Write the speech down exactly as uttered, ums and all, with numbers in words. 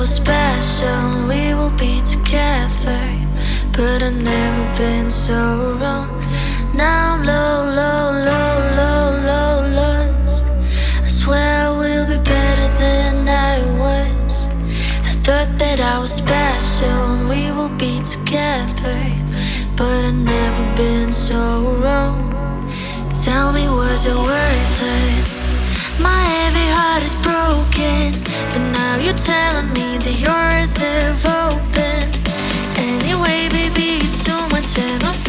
was special, we will be together. But I've never been so wrong. Now I'm low, low, low, low, low, lost. I swear I will be better than I was. I thought that I was special and we will be together. But I've never been so wrong. Tell me, was it worth it? My heavy heart is broken, but now you're telling me that yours have opened. Anyway, baby, it's too much and I'm